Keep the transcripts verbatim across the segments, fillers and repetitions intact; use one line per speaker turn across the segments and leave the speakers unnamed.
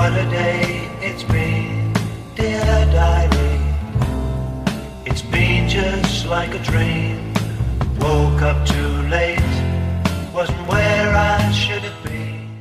What a day it's been, dear diary. It's been just like a dream. Woke up too late, wasn't where I should have been.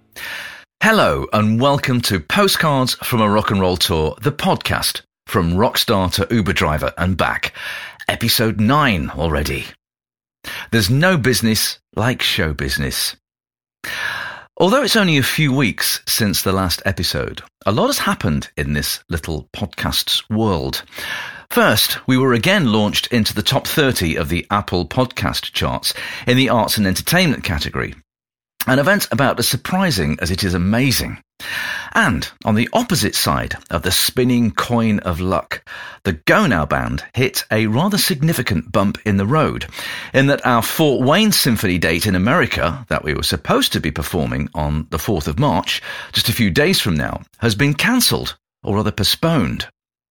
Hello and welcome to Postcards from a Rock and Roll Tour, the podcast from rockstar to Uber driver and back. Episode nine already. There's no business like show business. Although it's only a few weeks since the last episode, a lot has happened in this little podcast's world. First, we were again launched into the top thirty of the Apple podcast charts in the arts and entertainment category. An event about as surprising as it is amazing. And on the opposite side of the spinning coin of luck, the Go Now band hit a rather significant bump in the road, in that our Fort Wayne Symphony date in America, that we were supposed to be performing on the fourth of March, just a few days from now, has been cancelled, or rather postponed.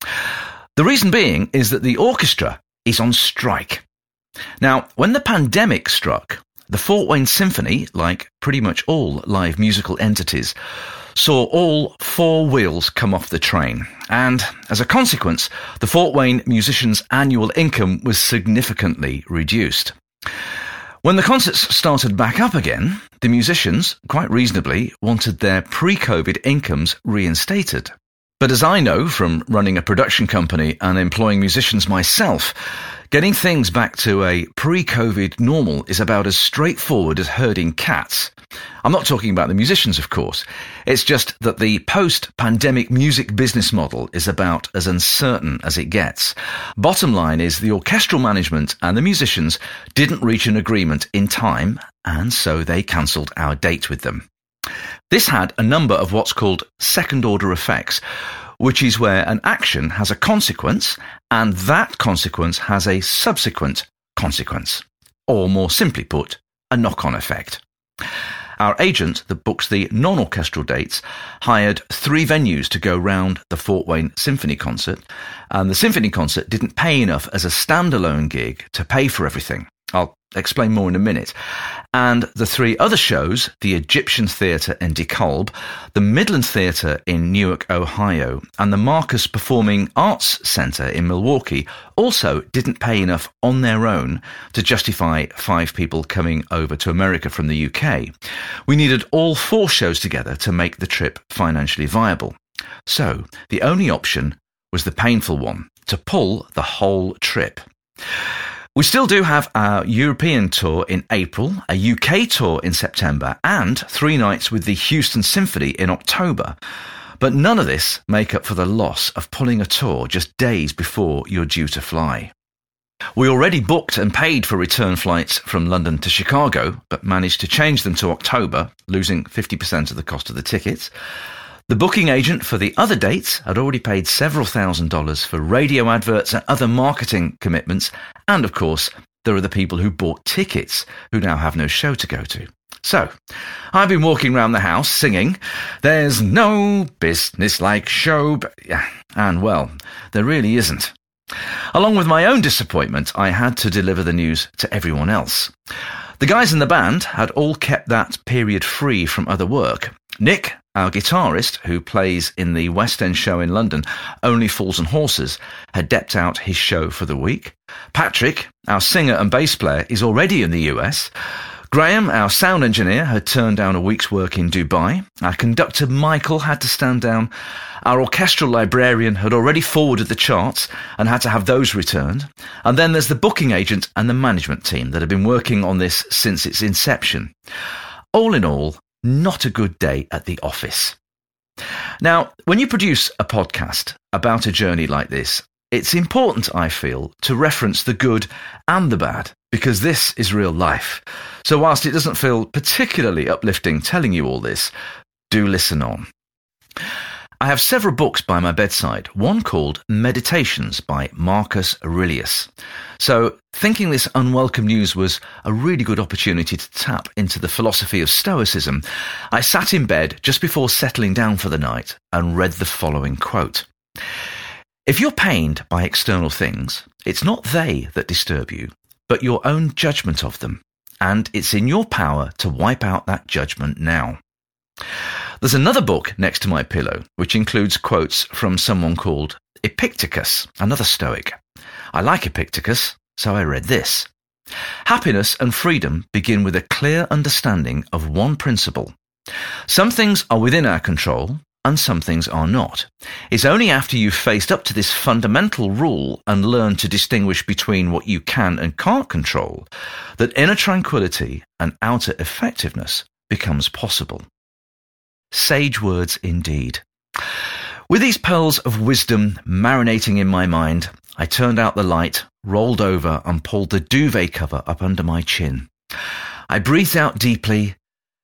The reason being is that the orchestra is on strike. Now, when the pandemic struck, the Fort Wayne Symphony, like pretty much all live musical entities, saw all four wheels come off the train. And as a consequence, the Fort Wayne musicians' annual income was significantly reduced. When the concerts started back up again, the musicians, quite reasonably, wanted their pre-COVID incomes reinstated. But as I know from running a production company and employing musicians myself, getting things back to a pre-COVID normal is about as straightforward as herding cats. I'm not talking about the musicians, of course. It's just that the post-pandemic music business model is about as uncertain as it gets. Bottom line is the orchestral management and the musicians didn't reach an agreement in time, and so they cancelled our date with them. This had a number of what's called second-order effects, which is where an action has a consequence and that consequence has a subsequent consequence, or more simply put, a knock-on effect. Our agent that books the non-orchestral dates hired three venues to go round the Fort Wayne Symphony concert, and the Symphony concert didn't pay enough as a standalone gig to pay for everything. I'll explain more in a minute. And the three other shows, the Egyptian Theatre in DeKalb, the Midland Theatre in Newark, Ohio, and the Marcus Performing Arts Centre in Milwaukee, also didn't pay enough on their own to justify five people coming over to America from the U K. We needed all four shows together to make the trip financially viable. So the only option was the painful one, to pull the whole trip. We still do have our European tour in April, a U K tour in September, and three nights with the Houston Symphony in October. But none of this make up for the loss of pulling a tour just days before you're due to fly. We already booked and paid for return flights from London to Chicago, but managed to change them to October, losing fifty percent of the cost of the tickets. The booking agent for the other dates had already paid several thousand dollars for radio adverts and other marketing commitments. And of course, there are the people who bought tickets who now have no show to go to. So, I've been walking around the house singing, "There's no business like show," and well, there really isn't. Along with my own disappointment, I had to deliver the news to everyone else. The guys in the band had all kept that period free from other work. Nick, our guitarist, who plays in the West End show in London, Only Fools and Horses, had decked out his show for the week. Patrick, our singer and bass player, is already in the U S. Graham, our sound engineer, had turned down a week's work in Dubai. Our conductor, Michael, had to stand down. Our orchestral librarian had already forwarded the charts and had to have those returned. And then there's the booking agent and the management team that have been working on this since its inception. All in all, not a good day at the office. Now, when you produce a podcast about a journey like this, it's important, I feel, to reference the good and the bad, because this is real life. So whilst it doesn't feel particularly uplifting telling you all this, do listen on. I have several books by my bedside, one called Meditations by Marcus Aurelius. So thinking this unwelcome news was a really good opportunity to tap into the philosophy of Stoicism, I sat in bed just before settling down for the night and read the following quote. "If you're pained by external things, it's not they that disturb you, but your own judgment of them, and it's in your power to wipe out that judgment now." There's another book next to my pillow, which includes quotes from someone called Epictetus, another Stoic. I like Epictetus, so I read this. Happiness and freedom begin with a clear understanding of one principle. Some things are within our control, and some things are not. It's only after you've faced up to this fundamental rule and learned to distinguish between what you can and can't control that inner tranquility and outer effectiveness becomes possible. Sage words indeed. With these pearls of wisdom marinating in my mind, I turned out the light, rolled over and pulled the duvet cover up under my chin. I breathed out deeply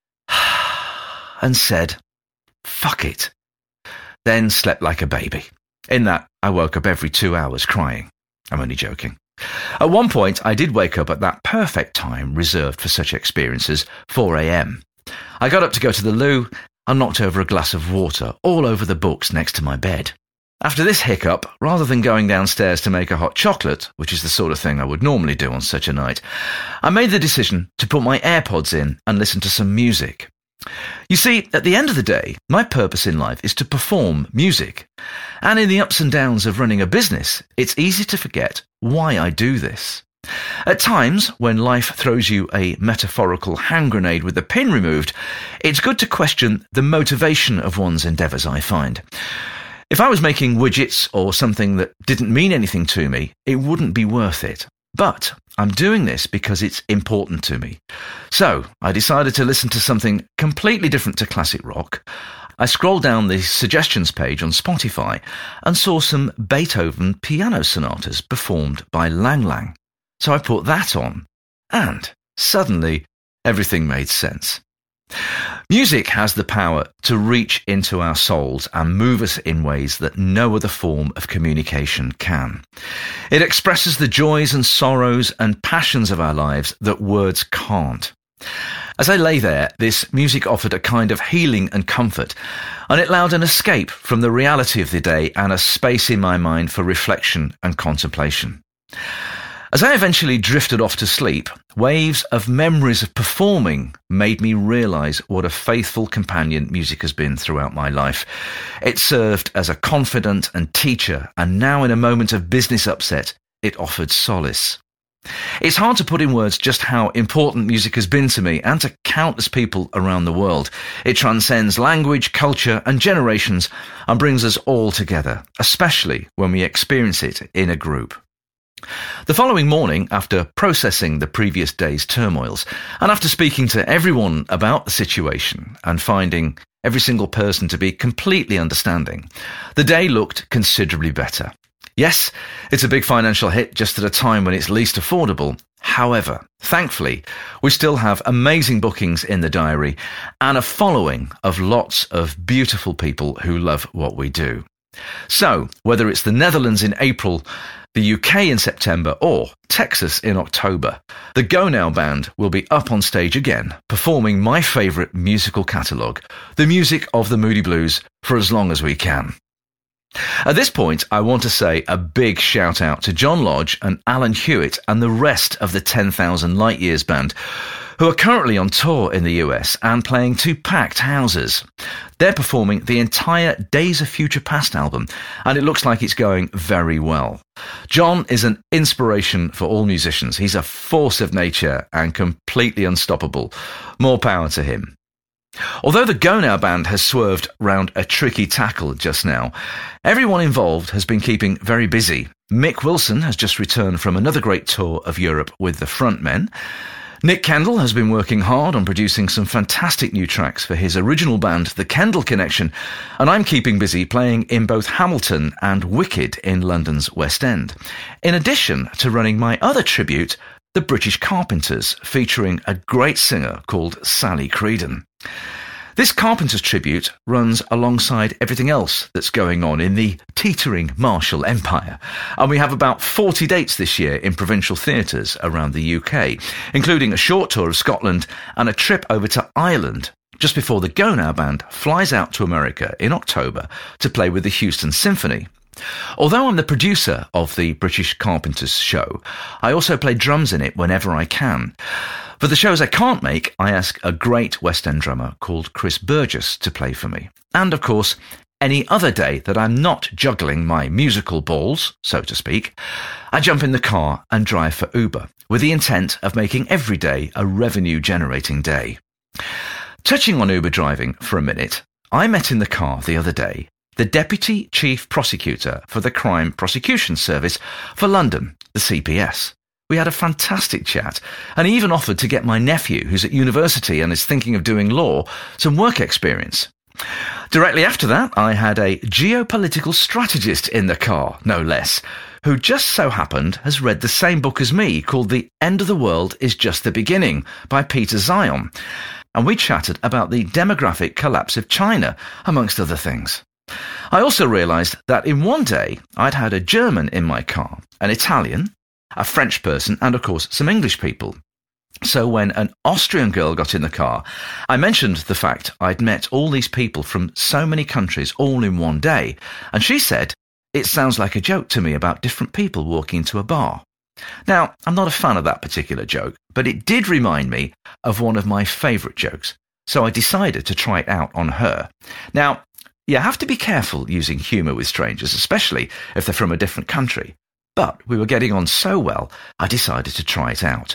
and said, "Fuck it." Then slept like a baby. In that, I woke up every two hours crying. I'm only joking. At one point, I did wake up at that perfect time reserved for such experiences, four a.m. I got up to go to the loo and knocked over a glass of water all over the books next to my bed. After this hiccup, rather than going downstairs to make a hot chocolate, which is the sort of thing I would normally do on such a night, I made the decision to put my AirPods in and listen to some music. You see, at the end of the day, my purpose in life is to perform music. And in the ups and downs of running a business, it's easy to forget why I do this. At times, when life throws you a metaphorical hand grenade with the pin removed, it's good to question the motivation of one's endeavours, I find. If I was making widgets or something that didn't mean anything to me, it wouldn't be worth it. But I'm doing this because it's important to me. So I decided to listen to something completely different to classic rock. I scrolled down the suggestions page on Spotify and saw some Beethoven piano sonatas performed by Lang Lang. So I put that on, and suddenly everything made sense. Music has the power to reach into our souls and move us in ways that no other form of communication can. It expresses the joys and sorrows and passions of our lives that words can't. As I lay there, this music offered a kind of healing and comfort, and it allowed an escape from the reality of the day and a space in my mind for reflection and contemplation. As I eventually drifted off to sleep, waves of memories of performing made me realise what a faithful companion music has been throughout my life. It served as a confidant and teacher, and now in a moment of business upset, it offered solace. It's hard to put in words just how important music has been to me and to countless people around the world. It transcends language, culture, and generations and brings us all together, especially when we experience it in a group. The following morning, after processing the previous day's turmoils, and after speaking to everyone about the situation and finding every single person to be completely understanding, the day looked considerably better. Yes, it's a big financial hit just at a time when it's least affordable. However, thankfully, we still have amazing bookings in the diary and a following of lots of beautiful people who love what we do. So, whether it's the Netherlands in April, the U K in September, or Texas in October, the Go Now Band will be up on stage again, performing my favourite musical catalogue, the music of the Moody Blues, for as long as we can. At this point, I want to say a big shout out to John Lodge and Alan Hewitt and the rest of the ten thousand Light Years Band, who are currently on tour in the U S and playing two packed houses. They're performing the entire Days of Future Past album, and it looks like it's going very well. John is an inspiration for all musicians. He's a force of nature and completely unstoppable. More power to him. Although the Go Now Band has swerved round a tricky tackle just now, everyone involved has been keeping very busy. Mick Wilson has just returned from another great tour of Europe with the Frontmen. Nick Kendall has been working hard on producing some fantastic new tracks for his original band, The Kendall Connection, and I'm keeping busy playing in both Hamilton and Wicked in London's West End, in addition to running my other tribute, The British Carpenters, featuring a great singer called Sally Creedon. This Carpenters tribute runs alongside everything else that's going on in the teetering Marshall Empire, and we have about forty dates this year in provincial theatres around the U K, including a short tour of Scotland and a trip over to Ireland, just before the Go Now Band flies out to America in October to play with the Houston Symphony. Although I'm the producer of the British Carpenters show, I also play drums in it whenever I can. For the shows I can't make, I ask a great West End drummer called Chris Burgess to play for me. And of course, any other day that I'm not juggling my musical balls, so to speak, I jump in the car and drive for Uber, with the intent of making every day a revenue-generating day. Touching on Uber driving for a minute, I met in the car the other day the Deputy Chief Prosecutor for the Crime Prosecution Service for London, the C P S. We had a fantastic chat, and he even offered to get my nephew, who's at university and is thinking of doing law, some work experience. Directly after that, I had a geopolitical strategist in the car, no less, who just so happened has read the same book as me called The End of the World is Just the Beginning by Peter Zion. And we chatted about the demographic collapse of China, amongst other things. I also realised that in one day I'd had a German in my car, an Italian, a French person, and of course some English people. So when an Austrian girl got in the car, I mentioned the fact I'd met all these people from so many countries all in one day, and she said, "It sounds like a joke to me about different people walking into a bar." Now, I'm not a fan of that particular joke, but it did remind me of one of my favourite jokes, so I decided to try it out on her. Now, you have to be careful using humour with strangers, especially if they're from a different country. But we were getting on so well, I decided to try it out.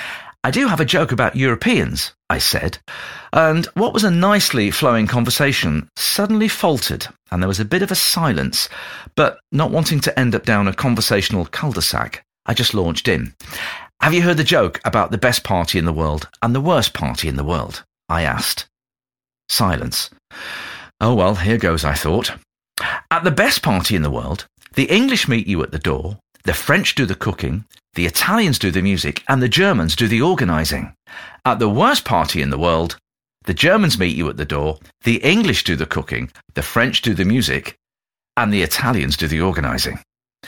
"I do have a joke about Europeans," I said, and what was a nicely flowing conversation suddenly faltered, and there was a bit of a silence, but not wanting to end up down a conversational cul-de-sac, I just launched in. "Have you heard the joke about the best party in the world and the worst party in the world?" I asked. Silence. Oh well, here goes, I thought. "At the best party in the world, the English meet you at the door, the French do the cooking, the Italians do the music, and the Germans do the organising. At the worst party in the world, the Germans meet you at the door, the English do the cooking, the French do the music, and the Italians do the organising."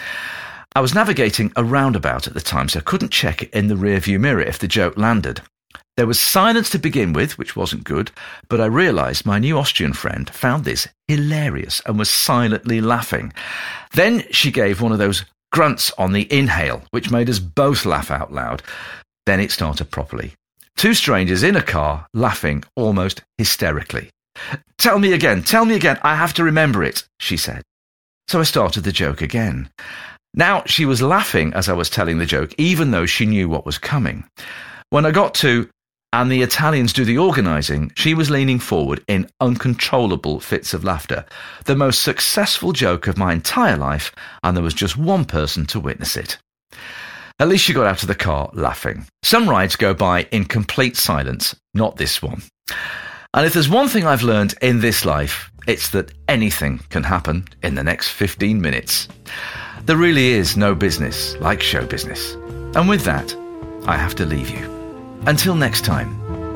I was navigating a roundabout at the time, so I couldn't check in the rearview mirror if the joke landed. There was silence to begin with, which wasn't good, but I realised my new Austrian friend found this hilarious and was silently laughing. Then she gave one of those grunts on the inhale, which made us both laugh out loud. Then it started properly. Two strangers in a car laughing almost hysterically. "Tell me again, tell me again, I have to remember it," she said. So I started the joke again. Now she was laughing as I was telling the joke, even though she knew what was coming. When I got to, "and the Italians do the organising," she was leaning forward in uncontrollable fits of laughter. The most successful joke of my entire life, and there was just one person to witness it. At least she got out of the car laughing. Some rides go by in complete silence, not this one. And if there's one thing I've learned in this life, it's that anything can happen in the next fifteen minutes. There really is no business like show business. And with that, I have to leave you. Until next time.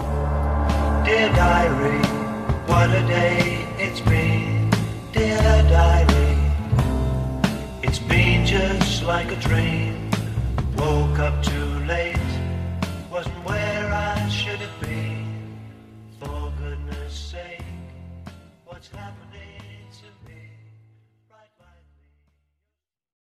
Dear diary, what a day it's been. Dear diary, it's been just like a dream. Woke up too late.